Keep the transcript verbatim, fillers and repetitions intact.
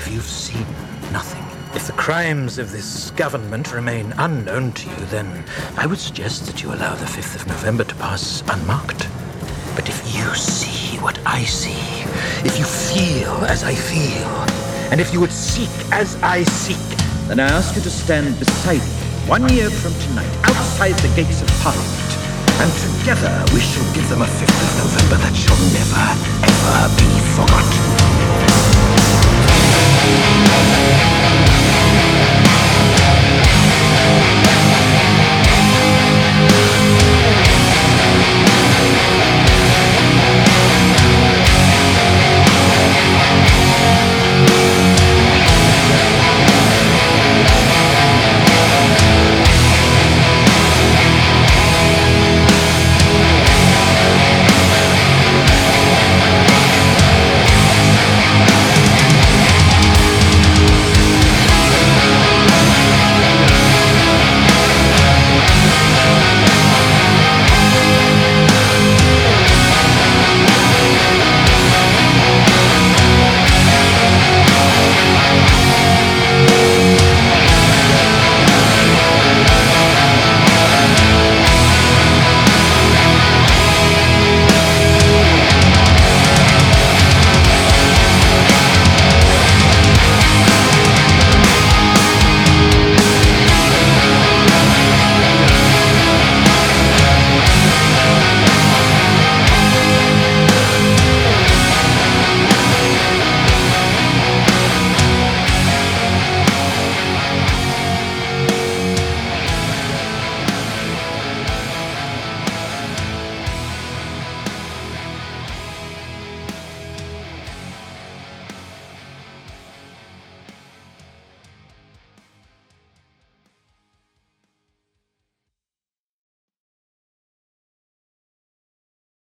you've seen nothing. If the crimes of this government remain unknown to you, then I would suggest that you allow the fifth of November to pass unmarked. But if you see what I see, if you feel as I feel, and if you would seek as I seek, then I ask you to stand beside me one year from tonight, outside the gates of Parliament, and together we shall give them a fifth of November that shall never, ever be forgotten.